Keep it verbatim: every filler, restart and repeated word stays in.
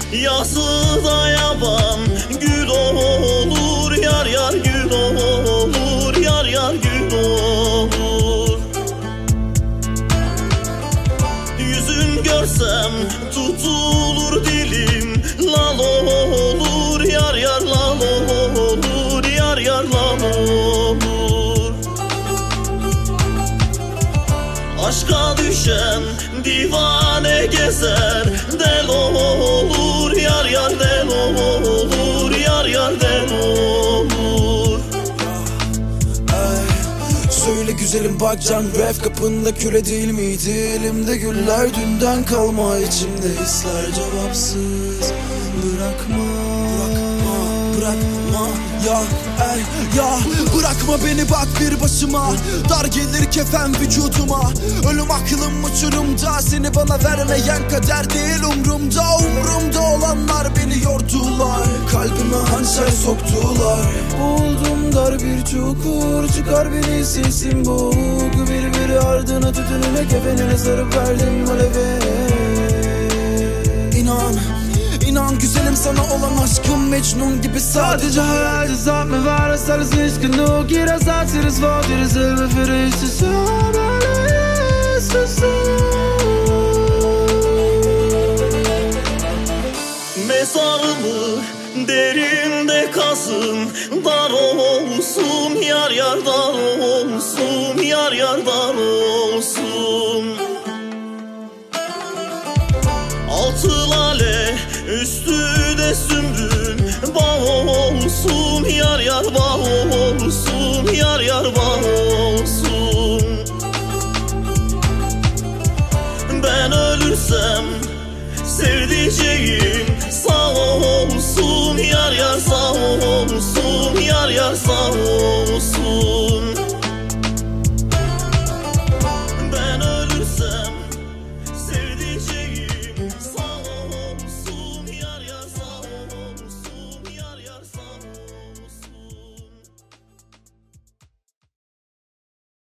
Yazı da yaban gül olur, yar yar gül olur, yar yar gül olur. Yüzün görsem tutulur dilim, lal olur, yar yar lal olur, yar yar lal olur. Aşka düşen divane gezer, del olur, yar yar del olur, yar yar del olur. Söyle güzelim bak can, ref kapında küre değil miydi? Elimde güller dünden kalma, içimde hisler cevapsız. Bırakma, bırakma, bırakma ya, ey ya. Bırakma beni bak bir başıma, dar gelir kefen vücuduma. Ölüm aklım uçurumda, seni bana vermeyen kader değil umrumda. Umrumda olanlar beni yordular, kalbime hançer soktular. Buldum dar bir çukur, çıkar beni sesim boğuk. Bir bir ardına tütününe kefenine sarıp verdim aleve. İnan, İnan güzelim sana olan aşkım Mecnun gibi sadece hayal. Det satt med världens alldeles nyss nog. Gira satt till det svårt, till det silver för det är så så. Mezarımı derinde kazın, dar olsun, yar yar dar olsun, yar yar dar olsun. Altı lale üstü de sümbül, bağ olsun, yar yar bağ olsun, yar yar bağ olsun. Ben ölürsem sevdiceğim sağ olsun, yar yar sağ olsun, yar yar sağ olsun.